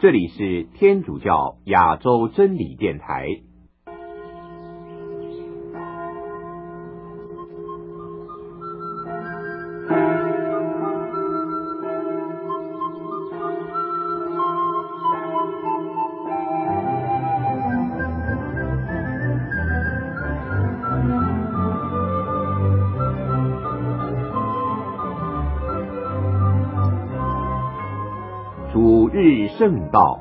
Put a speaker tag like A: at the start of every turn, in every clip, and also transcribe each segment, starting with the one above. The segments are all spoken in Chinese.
A: 这里是天主教亚洲真理电台。主日圣道，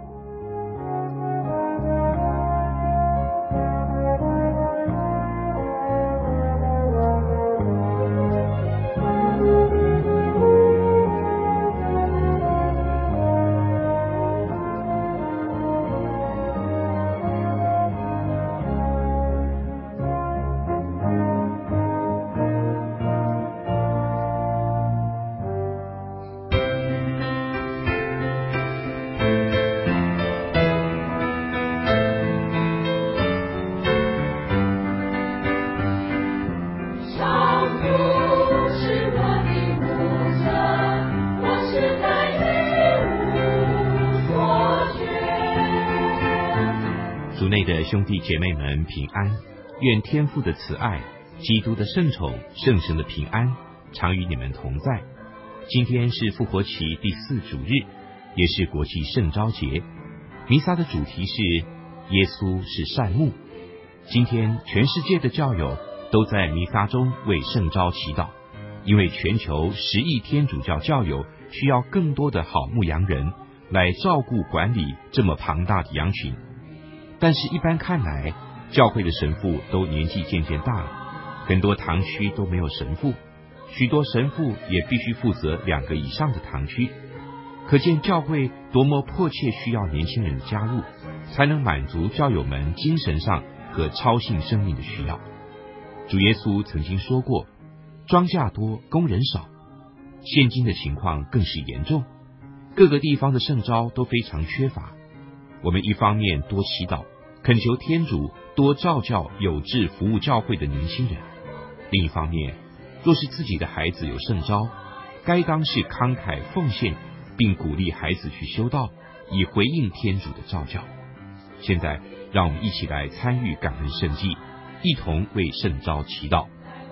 B: 主内的兄弟姐妹们平安，愿天父的慈爱、基督的圣宠、圣神的平安常与你们同在。今天是复活期第4主日，也是国际圣召节。弥撒的主题是耶稣是善牧。今天全世界的教友都在弥撒中为圣召祈祷，因为全球10亿天主教教友需要更多的好牧羊人来照顾管理这么庞大的羊群。但是一般看来，教会的神父都年纪渐渐大了，很多堂区都没有神父，许多神父也必须负责2个以上的堂区。可见教会多么迫切需要年轻人的加入，才能满足教友们精神上和超性生命的需要。主耶稣曾经说过，庄稼多，工人少。现今的情况更是严重，各个地方的圣召都非常缺乏。我们一方面多祈祷，恳求天主多召教有志服务教会的年轻人；另一方面，若是自己的孩子有圣召，该当是慷慨奉献，并鼓励孩子去修道，以回应天主的召教。现在，让我们一起来参与感恩圣祭，一同为圣召祈祷。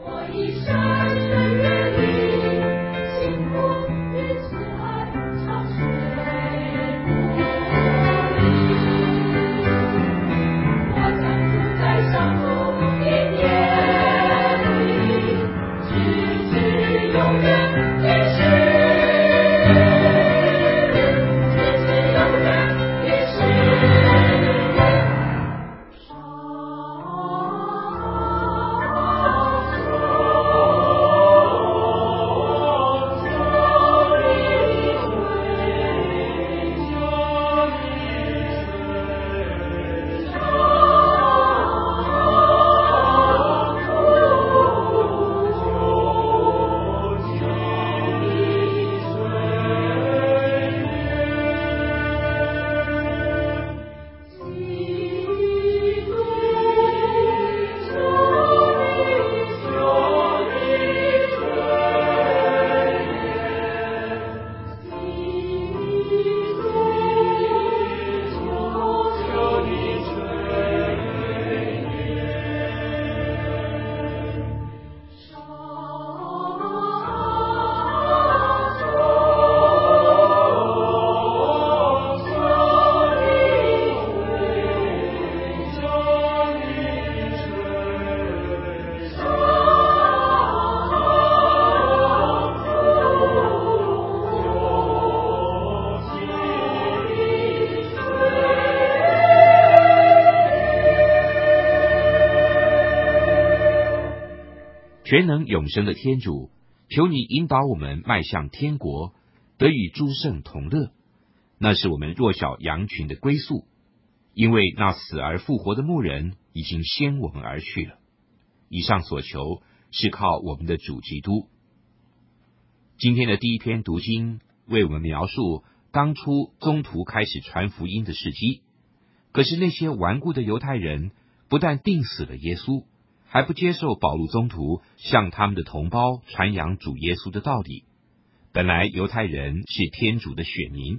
B: 全能永生的天主，求你引导我们迈向天国，得与诸圣同乐。那是我们弱小羊群的归宿，因为那死而复活的牧人已经先我们而去了。以上所求是靠我们的主基督。今天的第一篇读经为我们描述当初宗徒开始传福音的事迹。可是那些顽固的犹太人不但钉死了耶稣，还不接受保禄宗徒向他们的同胞传扬主耶稣的道理。本来犹太人是天主的选民，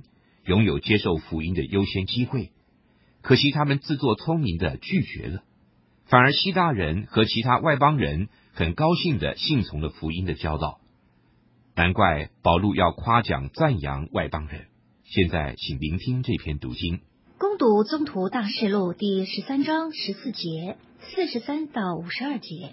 B: 拥有接受福音的优先机会，可惜他们自作聪明的拒绝了，反而希腊人和其他外邦人很高兴的信从了福音的教导。难怪保禄要夸奖赞扬外邦人。现在请聆听这篇读经。
C: 攻读宗徒大事录第13章14节43到52节。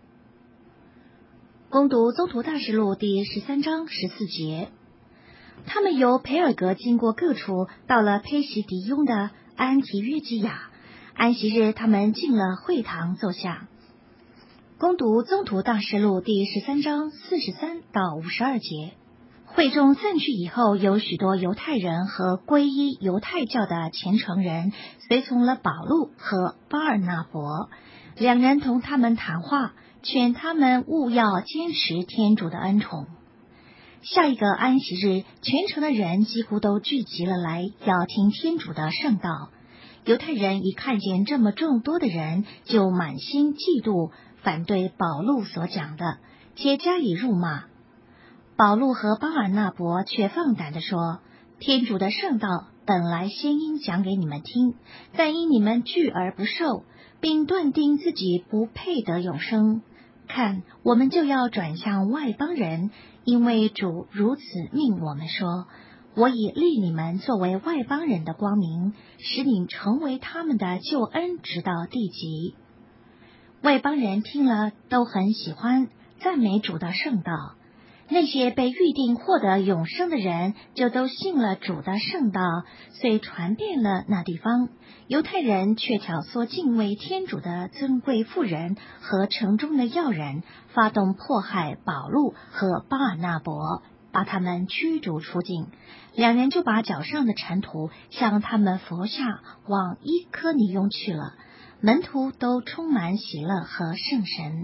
C: 攻读宗徒大事录第13章14节。他们由培尔格经过各处，到了佩西迪雍的安提约基亚。安息日，他们进了会堂坐下。攻读宗徒大事录第13章43到52节。会众散去以后，有许多犹太人和皈依犹太教的虔诚人随从了保禄和巴尔纳伯，两人同他们谈话，劝他们务要坚持天主的恩宠。下一个安息日，全城的人几乎都聚集了来，要听天主的圣道。犹太人一看见这么众多的人，就满心嫉妒，反对保禄所讲的，且加以辱骂。保禄和巴尔纳伯却放胆地说，天主的圣道本来先应讲给你们听，但因你们拒而不受，并断定自己不配得永生，看，我们就要转向外邦人，因为主如此命我们说，我已立你们作为外邦人的光明，使你成为他们的救恩，直到地极。外邦人听了都很喜欢，赞美主的圣道。那些被预定获得永生的人，就都信了主的圣道，遂传遍了那地方。犹太人却挑唆敬畏天主的尊贵妇人和城中的要人，发动迫害保禄和巴尔纳伯，把他们驱逐出境。两人就把脚上的尘土向他们扶下，往伊科尼雍去了。门徒都充满喜乐和圣神。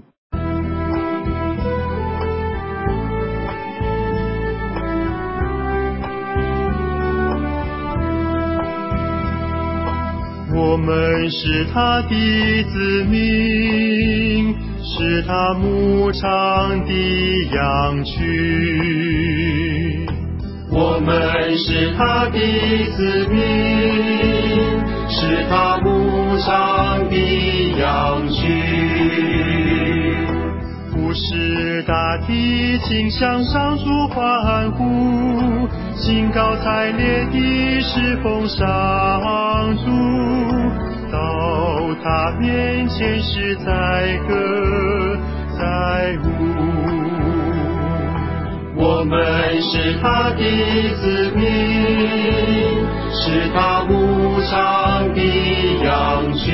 D: 我们是他的子民，是他牧场的羊群。我们是他的子民，是他牧场的羊群。不是大地倾向上主欢呼，兴高采烈地侍奉上主，到他面前是载歌载舞。我们是他的子民，是他牧场的羊群。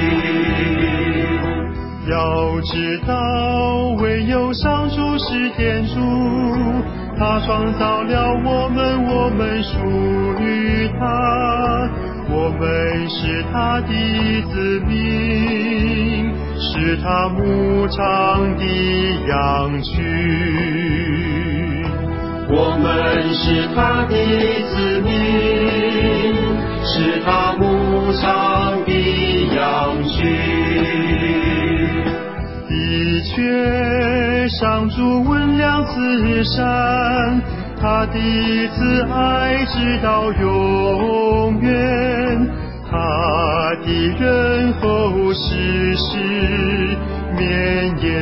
D: 要知道，唯有上主是天主，他创造了我们，我们属于他。我们是他的子民，是他牧场的羊群。我们是他的子民，是他牧场的羊群。的确，上主温良慈善，他的慈爱直到永远，他的仁厚世世绵延。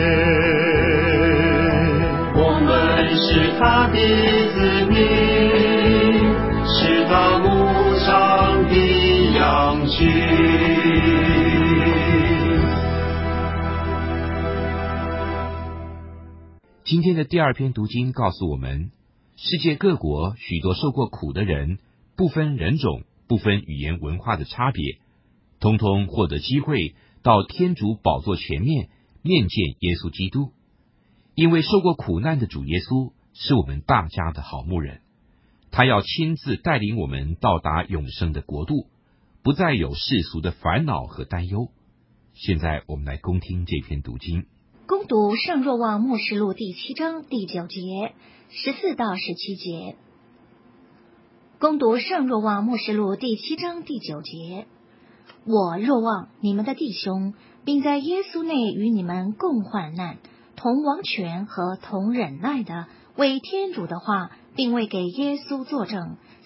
D: 我们是他的子民，是他牧场的羊群。
B: 今天的第二篇读经告诉我们，世界各国许多受过苦的人，不分人种，不分语言文化的差别，通通获得机会到天主宝座前面面见耶稣基督。因为受过苦难的主耶稣是我们大家的好牧人，他要亲自带领我们到达永生的国度，不再有世俗的烦恼和担忧。现在我们来恭听这篇读经。
C: 攻读圣若望默示录第7章第9节14到17节。攻读圣若望默示录第7章第9节。我若望你们的弟兄，并在耶稣内与你们共患难，同王权和同忍耐的，为天主的话，并为给耶稣作证，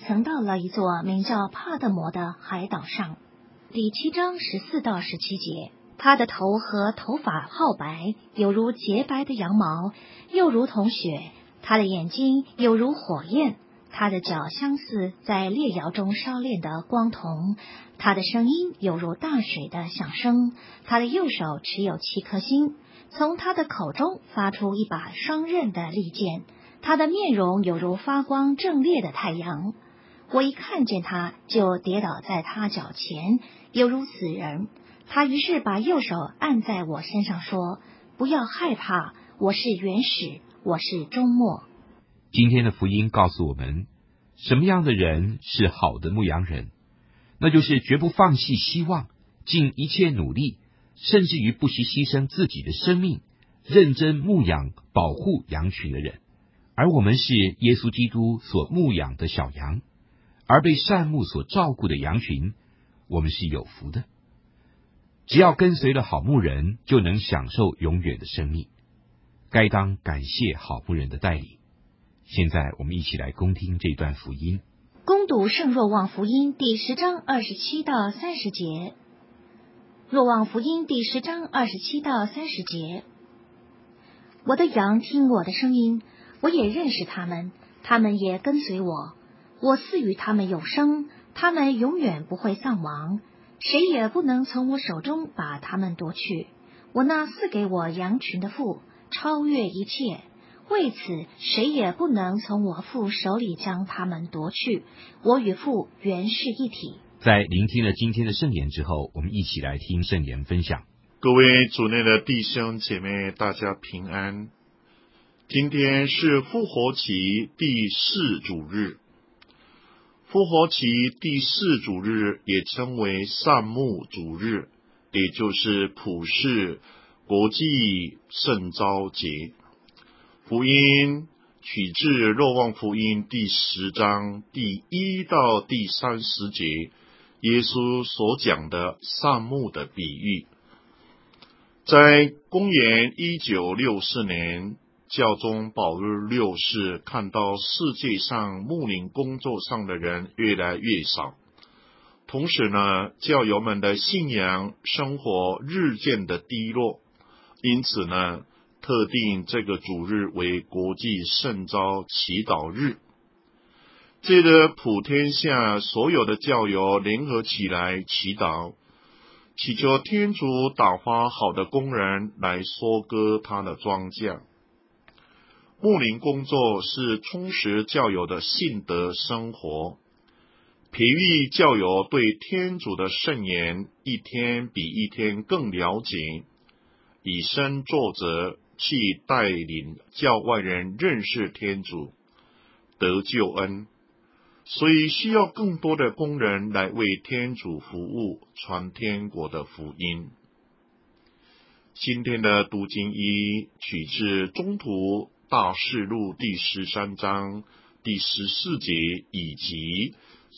C: 曾到了一座名叫帕德摩的海岛上。第7章14到17节，他的头和头发皓白，有如洁白的羊毛，又如同雪；他的眼睛有如火焰，他的脚相似在烈窑中烧炼的光铜，他的声音有如大水的响声，他的右手持有7颗星，从他的口中发出一把双刃的利剑，他的面容有如发光正烈的太阳。我一看见他，就跌倒在他脚前，犹如死人。他于是把右手按在我身上，说：不要害怕，我是原始，我是终末。
B: 今天的福音告诉我们，什么样的人是好的牧羊人？那就是绝不放弃希望，尽一切努力，甚至于不惜牺牲自己的生命，认真牧养保护羊群的人。而我们是耶稣基督所牧养的小羊，而被善牧所照顾的羊群，我们是有福的。只要跟随了好牧人，就能享受永远的生命。该当感谢好牧人的带领。现在我们一起来恭听这段福音。
C: 恭读圣若望福音第10章27到30节。若望福音第10章27到30节。我的羊听我的声音，我也认识他们，他们也跟随我。我赐予他们永生，他们永远不会丧亡，谁也不能从我手中把他们夺去。我那赐给我羊群的父超越一切，为此谁也不能从我父手里将他们夺去。我与父原是一体。
B: 在聆听了今天的圣言之后，我们一起来听圣言分享。
E: 各位主内的弟兄姐妹，大家平安。今天是复活期第4主日。复活期第4主日也称为善牧主日，也就是普世国际圣召节。福音取自若望福音第10章第1到第30节，耶稣所讲的善牧的比喻。在公元1964年，教宗保禄6世看到世界上牧灵工作上的人越来越少，同时呢，教友们的信仰生活日渐的低落，因此呢，特定这个主日为国际圣召祈祷日。借着普天下所有的教友联合起来祈祷，祈求天主打发好的工人来收割他的庄稼。牧灵工作是充实教友的信德生活，培育教友对天主的圣言一天比一天更了解，以身作则去带领教外人认识天主，得救恩。所以需要更多的工人来为天主服务，传天国的福音。今天的读经一取自宗徒大事录第13章第14节以及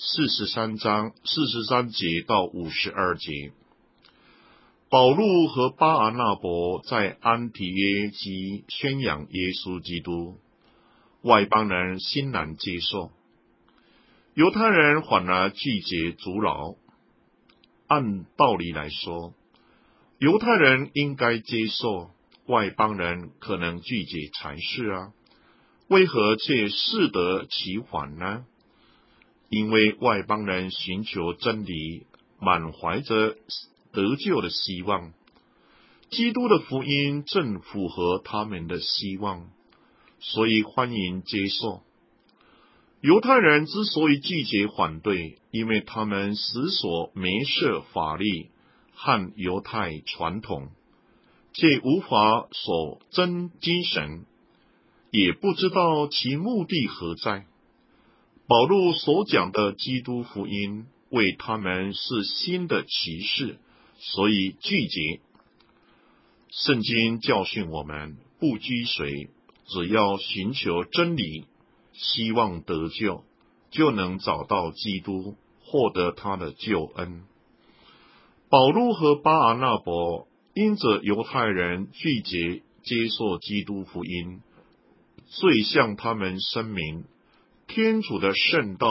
E: 43节到52节。保禄和巴阿那伯在安提耶基宣扬耶稣基督，外邦人欣然接受，犹太人反而拒绝阻挠。按道理来说，犹太人应该接受，外邦人可能拒绝才是啊，为何却适得其反呢？因为外邦人寻求真理，满怀着得救的希望，基督的福音正符合他们的希望，所以欢迎接受。犹太人之所以拒绝反对，因为他们死所没设法律和犹太传统，却无法所真精神，也不知道其目的何在。保禄所讲的基督福音为他们是新的启示，所以拒绝。圣经教训我们，不拘随，只要寻求真理，希望得救，就能找到基督，获得他的救恩。保禄和巴阿那伯因着犹太人拒绝接受基督福音，遂向他们声明，天主的圣道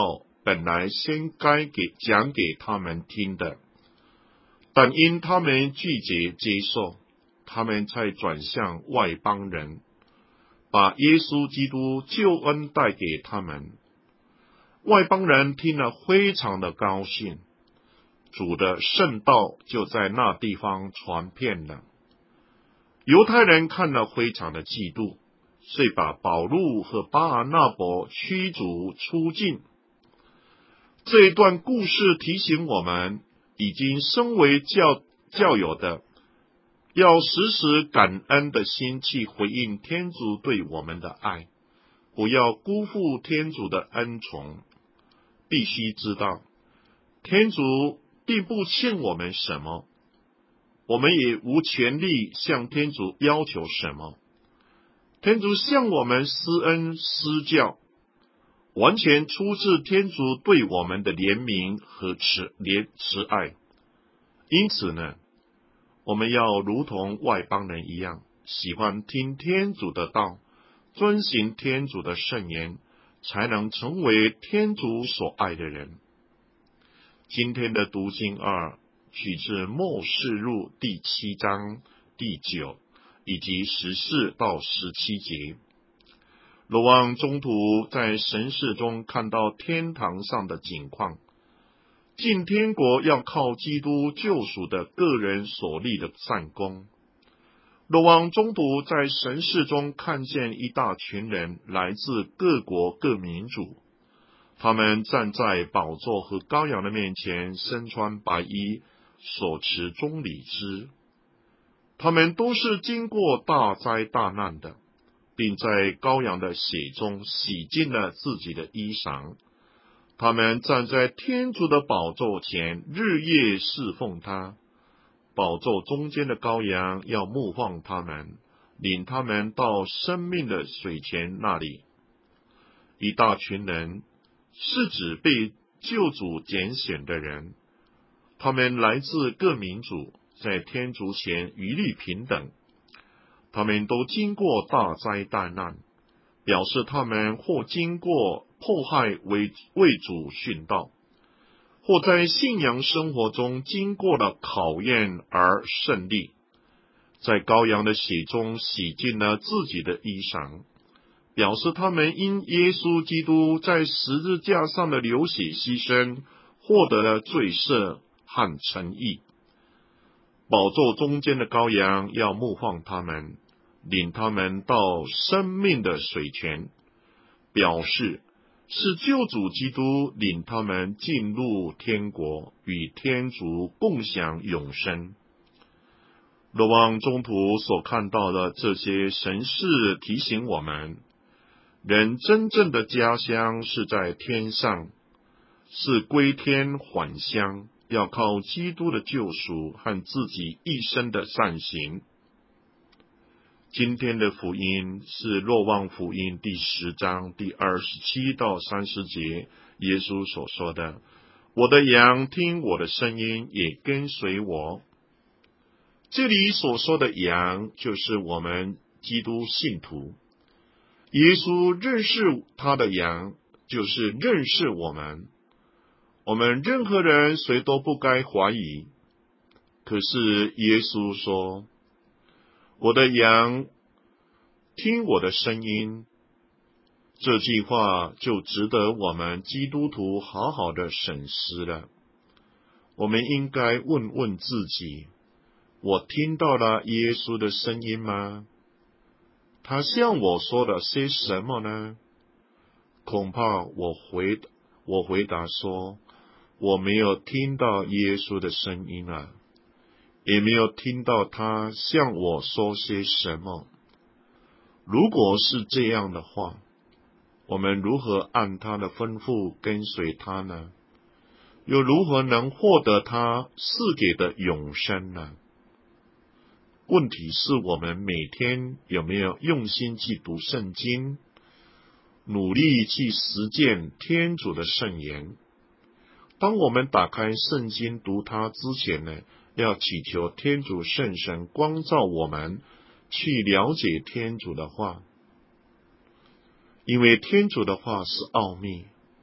E: 本来先该讲给他们听的，但因他们拒绝接受，他们才转向外邦人，把耶稣基督救恩带给他们。外邦人听了非常的高兴，主的圣道就在那地方传遍了。犹太人看了非常的嫉妒，遂把保禄和巴拿伯驱逐出境。这一段故事提醒我们，已经身为教友的，要时时感恩的心去回应天主对我们的爱，不要辜负天主的恩宠。必须知道，天主并不欠我们什么，我们也无权利向天主要求什么。天主向我们施恩施教，完全出自天主对我们的怜悯和慈爱。因此呢，我们要如同外邦人一样，喜欢听天主的道，遵行天主的圣言，才能成为天主所爱的人。今天的读经2取自默示录第7章第9以及14到17节。若望宗徒在神视中看到天堂上的景况，进天国要靠基督救赎的个人所立的善功。若望宗徒在神视中看见一大群人来自各国各民族，他们站在宝座和羔羊的面前，身穿白衣，手持棕榈枝。他们都是经过大灾大难的，并在羔羊的血中洗净了自己的衣裳。他们站在天主的宝座前，日夜侍奉他。宝座中间的羔羊要牧放他们，领他们到生命的水泉那里。一大群人是指被救主拣选的人，他们来自各民族，在天主前一律平等。他们都经过大灾大难，表示他们或经过迫害为主殉道，或在信仰生活中经过了考验而胜利，在羔羊的血中洗净了自己的衣裳，表示他们因耶稣基督在十字架上的流血牺牲，获得了罪赦和称义。宝座中间的羔羊要牧放他们，领他们到生命的水泉，表示是救主基督领他们进入天国，与天主共享永生。若望宗徒所看到的这些神事提醒我们，人真正的家乡是在天上，是归天返乡，要靠基督的救赎和自己一生的善行。今天的福音是若望福音第10章第27到30节，耶稣所说的：我的羊听我的声音，也跟随我。这里所说的羊，就是我们基督信徒。耶稣认识他的羊，就是认识我们。我们任何人谁都不该怀疑。可是耶稣说，我的羊听我的声音，这句话就值得我们基督徒好好的审思了。我们应该问问自己，我听到了耶稣的声音吗？他向我说了些什么呢？恐怕我回答说，我没有听到耶稣的声音啊，也没有听到他向我说些什么。如果是这样的话，我们如何按他的吩咐跟随他呢？又如何能获得他赐给的永生呢？问题是我们每天有没有用心去读圣经，努力去实践天主的圣言。当我们打开圣经读它之前呢，要祈求天主圣神光照我们，去了解天主的话。因为天主的话是奥秘，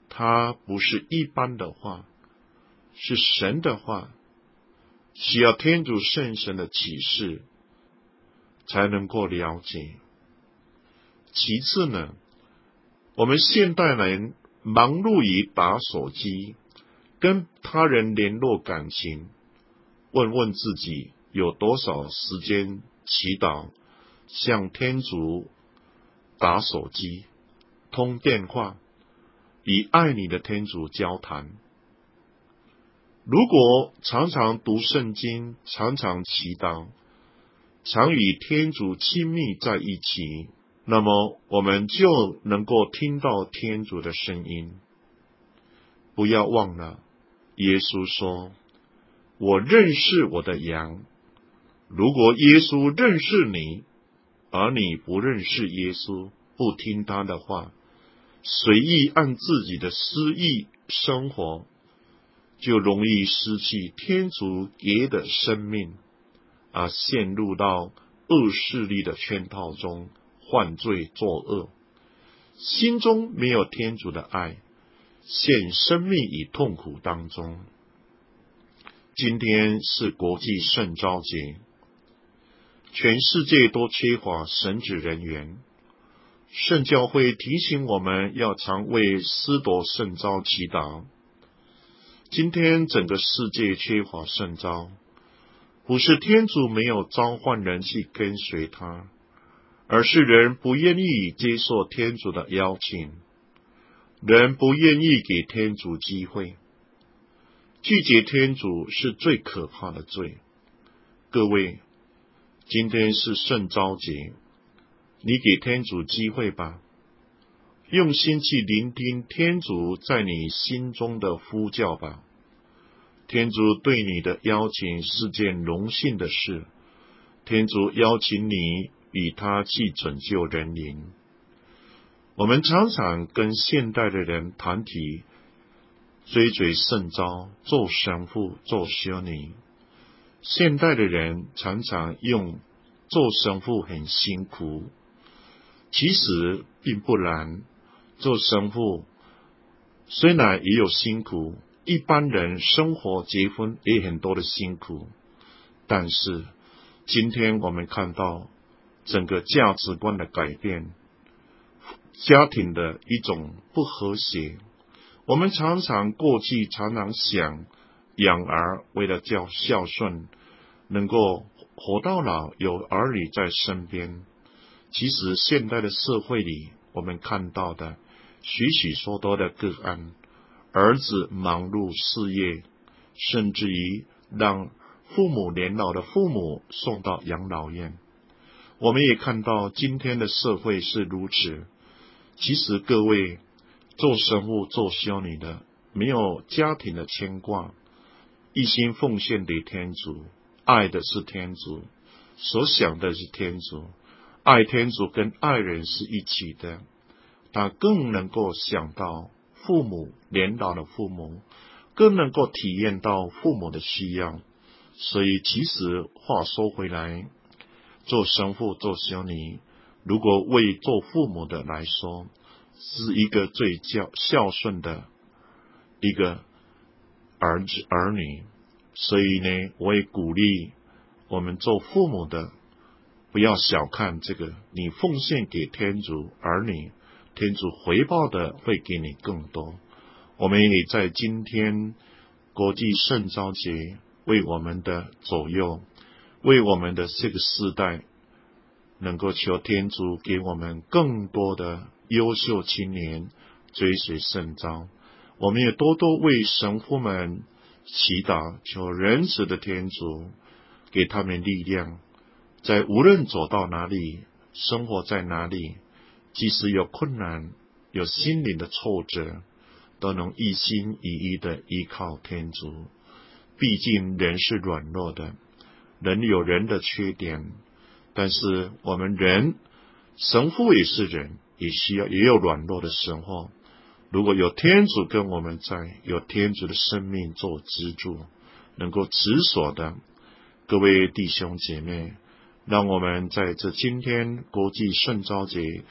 E: 它不是一般的话，是神的话，需要天主圣神的启示才能够了解。其次呢，我们现代人忙碌于打手机，跟他人联络感情，问问自己有多少时间祈祷，向天主打手机、通电话，与爱你的天主交谈。如果常常读圣经，常常祈祷，常与天主亲密在一起，那么我们就能够听到天主的声音。不要忘了，耶稣说，我认识我的羊。如果耶稣认识你，而你不认识耶稣，不听他的话，随意按自己的私意生活，就容易失去天主给的生命，而陷入到恶势力的圈套中，犯罪作恶，心中没有天主的爱，陷生命与痛苦当中。今天是国际圣召节，全世界都缺乏神职人员。圣教会提醒我们要常为司铎圣召祈祷。今天整个世界缺乏圣召，不是天主没有召唤人去跟随他，而是人不愿意接受天主的邀请，人不愿意给天主机会。拒绝天主是最可怕的罪。各位，今天是圣召节，你给天主机会吧，用心去聆听天主在你心中的呼叫吧。天主对你的邀请是件荣幸的事，天主邀请你与他去拯救人灵。我们常常跟现代的人团体追随圣召，做神父，做修女。现代的人常常用做神父很辛苦，其实并不然。做神父虽然也有辛苦，一般人生活结婚也很多的辛苦，但是今天我们看到整个价值观的改变，家庭的一种不和谐。我们过去常常想养儿为了叫孝顺，能够活到老，有儿女在身边。其实现代的社会里，我们看到的许许多多的个案，儿子忙碌事业，甚至于让父母年老的父母送到养老院。我们也看到今天的社会是如此。其实各位做神父做修女的，没有家庭的牵挂，一心奉献给天主，爱的是天主，所想的是天主，爱天主跟爱人是一起的。他更能够想到父母，年老的父母，更能够体验到父母的需要。所以其实话说回来，做神父做修女，如果为做父母的来说，是一个最孝顺的一个儿女。所以呢，我也鼓励我们做父母的，不要小看这个，你奉献给天主儿女，天主回报的会给你更多。我们也在今天国际圣召节，为我们的左右，为我们的这个世代，能够求天主给我们更多的优秀青年追随圣召。我们也多多为神父们祈祷，求仁慈的天主给他们力量，在无论走到哪里，生活在哪里，即使有困难，有心灵的挫折，都能一心一意的依靠天主。毕竟人是软弱的，人有人的缺点，但是我们人，神父也是人，也有软弱的时候。如果有天主跟我们在，有天主的生命做支柱，能够直所的，各位弟兄姐妹，让我们在这今天国际圣召节，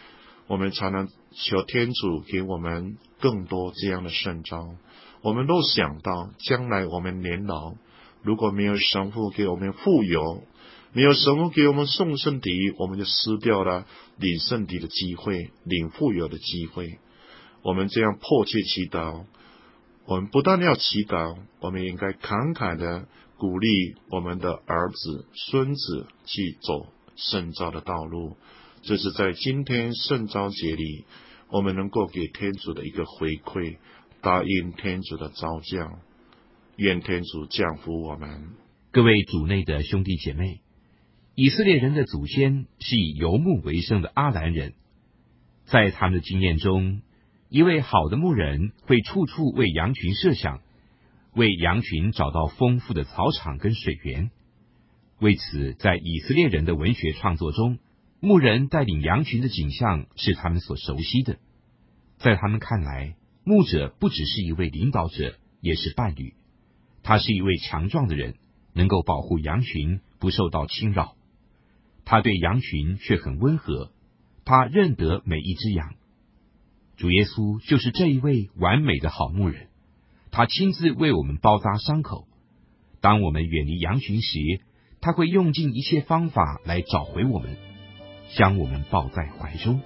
E: 我们常常求天主给我们更多这样的圣召。我们都想到将来我们年老，如果没有神父给我们傅油，没有神父给我们送圣体，我们就失掉了领圣体的机会，领傅油的机会。我们这样迫切祈祷，我们不但要祈祷，我们应该慷慨的鼓励我们的儿子、孙子去走圣召的道路。这是在今天圣召节里，我们能够给天主的一个回馈，答应天主的召降。愿天主降福我们。
B: 各位主内的兄弟姐妹，以色列人的祖先是以游牧为生的阿兰人，在他们的经验中，一位好的牧人会处处为羊群设想，为羊群找到丰富的草场跟水源。为此，在以色列人的文学创作中，牧人带领羊群的景象是他们所熟悉的。在他们看来，牧者不只是一位领导者，也是伴侣。他是一位强壮的人，能够保护羊群不受到侵扰。他对羊群却很温和，他认得每一只羊。主耶稣就是这一位完美的好牧人，他亲自为我们包扎伤口。当我们远离羊群时，他会用尽一切方法来找回我们，将我们抱在怀中。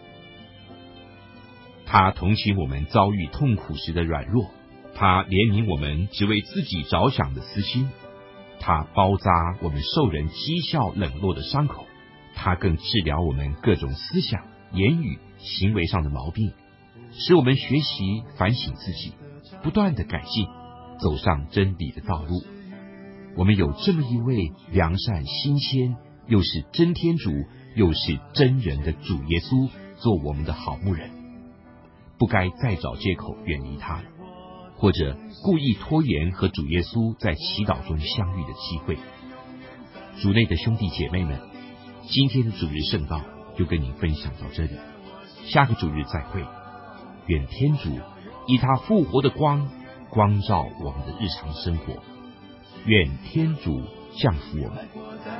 B: 他同情我们遭遇痛苦时的软弱，他怜悯我们只为自己着想的私心，他包扎我们受人讥笑冷落的伤口，他更治疗我们各种思想、言语、行为上的毛病，使我们学习反省自己，不断的改进，走上真理的道路。我们有这么一位良善新鲜，又是真天主，又是真人的主耶稣做我们的好牧人，不该再找借口远离他，或者故意拖延和主耶稣在祈祷中相遇的机会。主内的兄弟姐妹们，今天的主日圣道就跟您分享到这里，下个主日再会。愿天主以他复活的光照我们的日常生活，愿天主降福我们。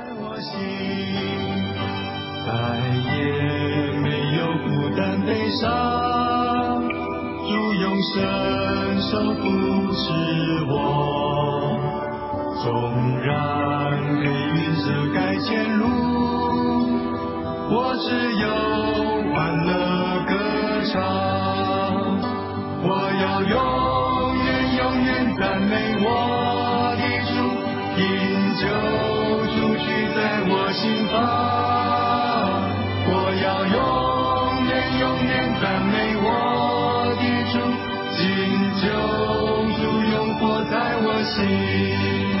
D: 再也没有孤单悲伤，主用伸手扶持我，纵然黑云遮盖前路，我只有欢乐歌唱，我要永远赞美我的主，因救主居在我心房。我要永远赞美我的主，今救主永活在我心。